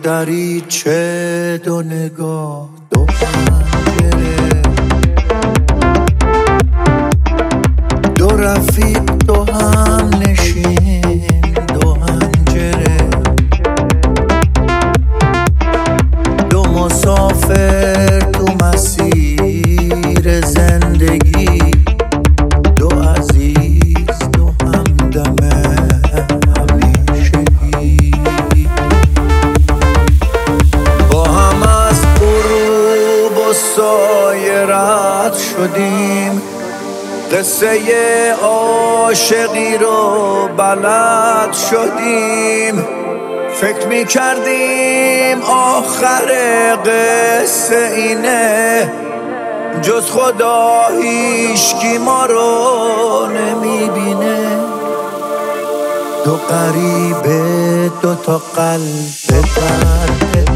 دریچه دو نگاه دو پنجره دو رفیق دو هم نشین دو هنجره دو مسافر تو مسیر زندگی دو عزیز دو همدمه همیشگی با هم از غروب و سایه رد شدیم قصه عاشقی رو بلد شدیم فکر می کردیم آخر قصه اینه جز خدا هیچکی ما رو نمی بینه دو غریبه دو تا قلب درد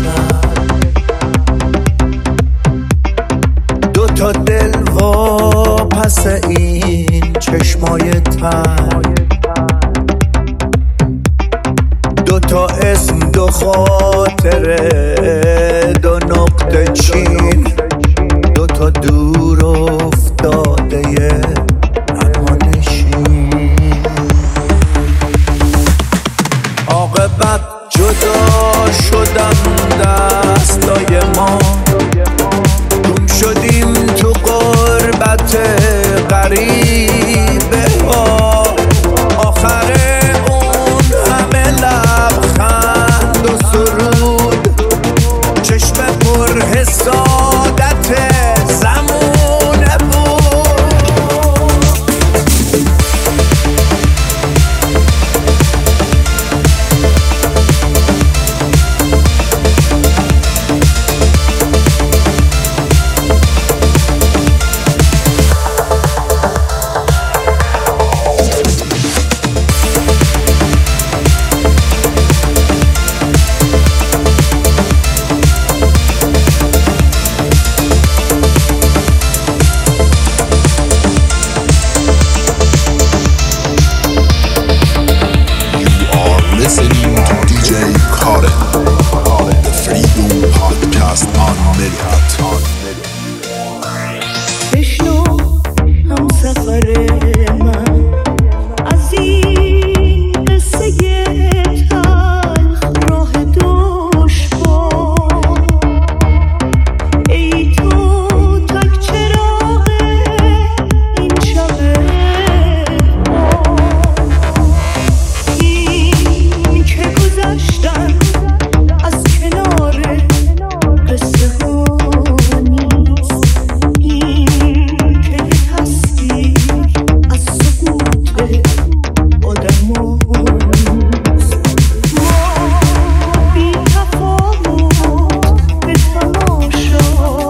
دو تا دل و پس این چشمای تر دو تا اسم دو خاطره دو نقطه چین دو تا دور افتاده اما نشین عاقبت جدا شدن دستای ما گم شدیم تو غربت غریبه ها آخر اون همه لبخند و سرود چشم پر حسادت زمونه بود Listening to DJ Karen, the Freedom Podcast Unlimited. بشنو هم سفر من از این قصه تلخ راه دشوار ای تو تک چراغ این شب این که گذشتن از کنار قصه ها نیست این که تصویر از سکوت آدم هاست ما بی تفاوت به تماشا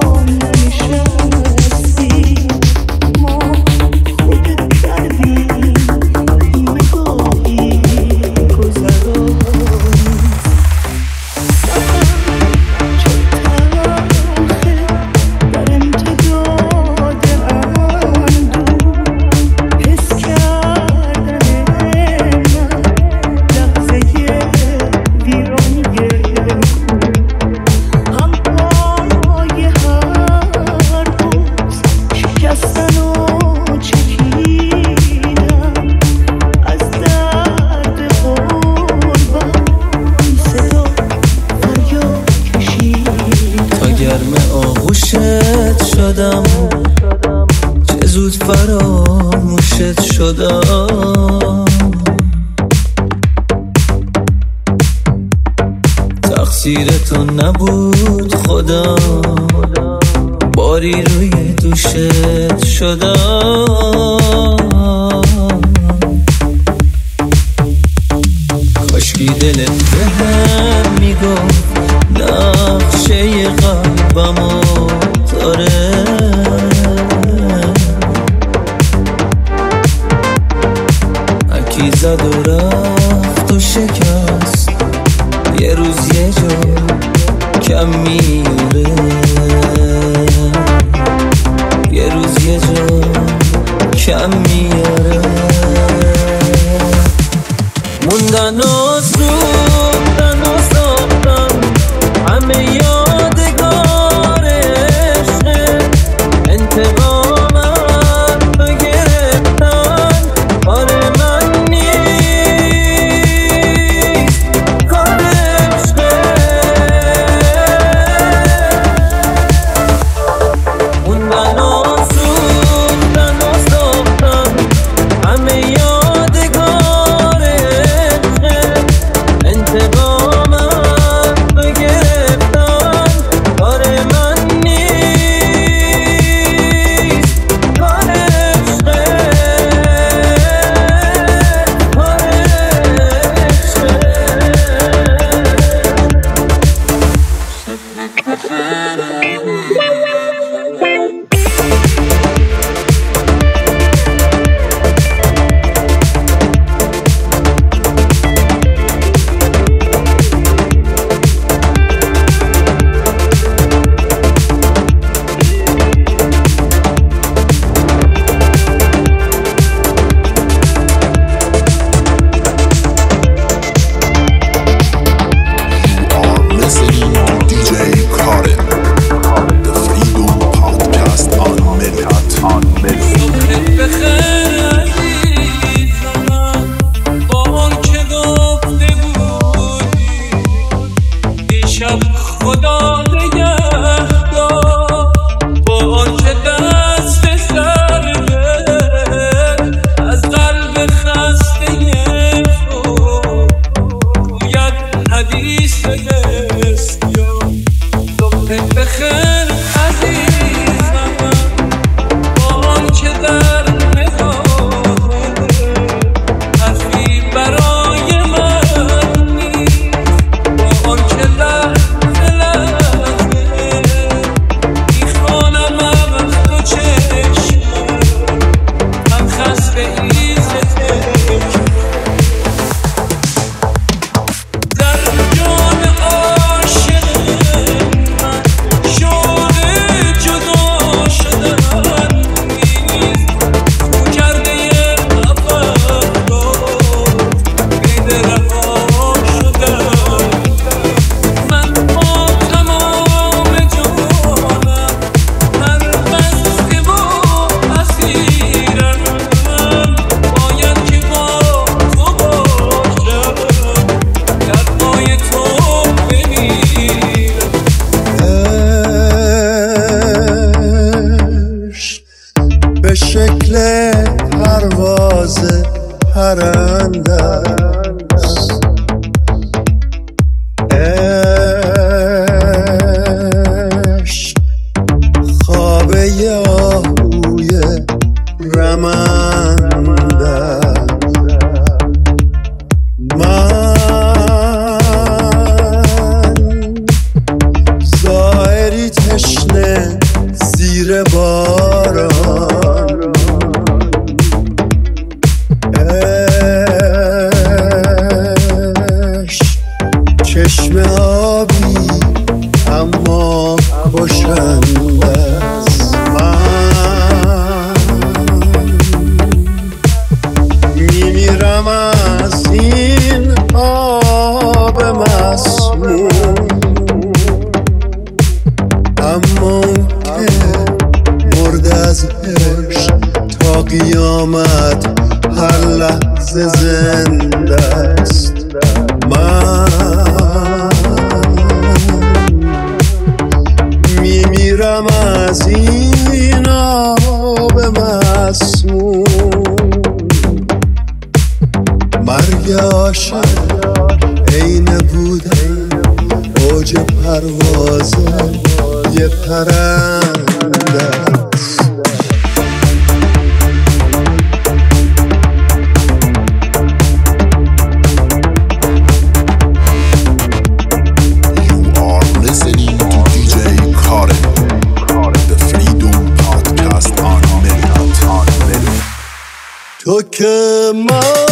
ننشستیم ما خودت کردیم نگاهی گذران شدم چه زود فراموشت شدم تقصیر تو نبود خدا باری روی دوشت شدم کاشکی دلت به هم میگفت نقشه قلبمو داره هرکی زد و رفت و شکست یه روز یه جا کم میاره یه روز یه جا کم میاره موندن و سوختن و ساختن پرنده است. عشق خواب یاهوی رمنده. من ظاهری تشنه زیر باران. عشق چشم آبی اما کشنده است. من میمیرم از این آب مسموم، اما که مرده از عشق تا قیامت هر لحظه زنده است. من میمیرم از این آب مسموم. مرگ عاشق عین بودن اوج پرواز یه پرنده است. تو که من